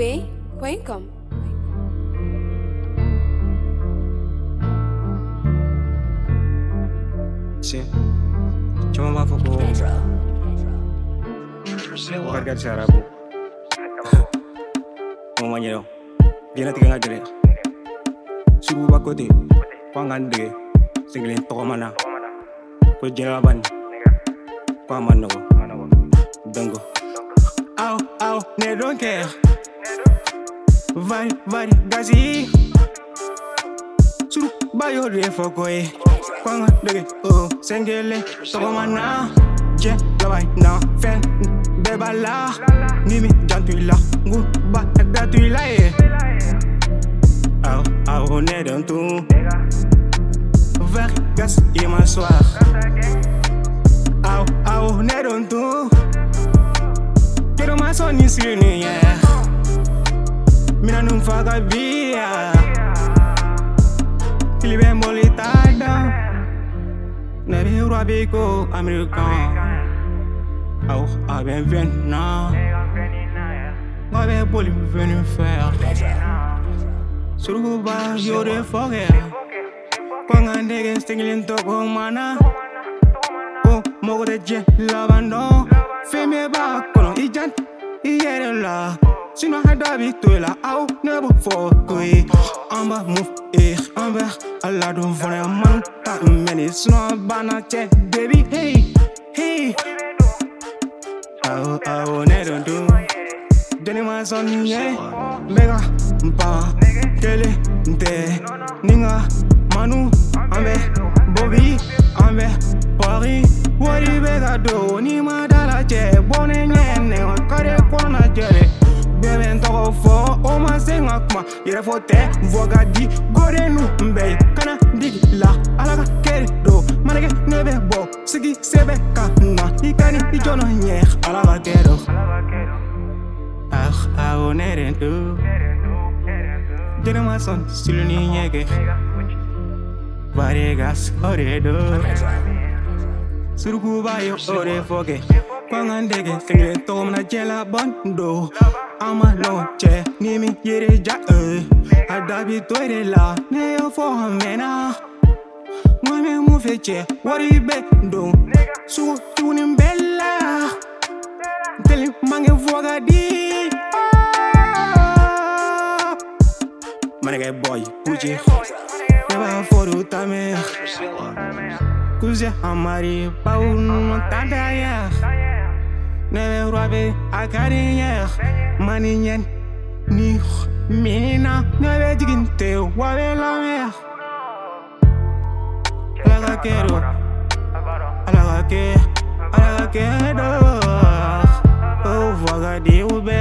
amadzambiwe.com. Sí, cuma va foco. Warga cara bu. Mamanya, dia nanti kan aja. Suruh bakote, pangan deh. Singlin toko mana? Kau jelaban, kau mana go? Dango. Au, ne don't care. Vari, gazi. Suruh bayo deh foco Kwanga dege sengele toko mana je labai na fen bebala nimi jantuila ngu ba datuila au ne don tu ver gas et m'asseoir au ne don tu quiero más on ici mina num faga via Filibe molitada Nabi Rabiko American Au aben venna Gabe boli venu faire Suruba yore foge Pangandege stingling toko mana Ko mogo de je lavando Feme ba kono ijan Iyere la Sino hadabi tuela au nebo fokoi Amba move amba alla don fona man ta meni sino bana che baby hey au ne don do Deni ma son ye mega mpa kele nte ninga manu ambe bobi ambe pari wari bega do ni ma dala che bone nyene kare kona jere Beben toko fo o ma senga kuma yere fote voga di gorenu mbey kana digi la alaga kere do manake nebe bo sigi sebe kana ikani ijono nye alaga kero au neren tu Jene ma son siluni nyege Varegas oredo Surugu bayo ore foge Kwangandege singile tomna jela bondo Ama noche nimi yere ja Adabi toire la neo fo mena Mwame mu feche wari be do Su tunim bella Teli mange voga di Manege boy puji Neba foru tame Kuze amari paun tandaya Nebe rabe akariya Maninyen ni mina nebe diginte wabe la mer Alaga ke do Oh vaga di ube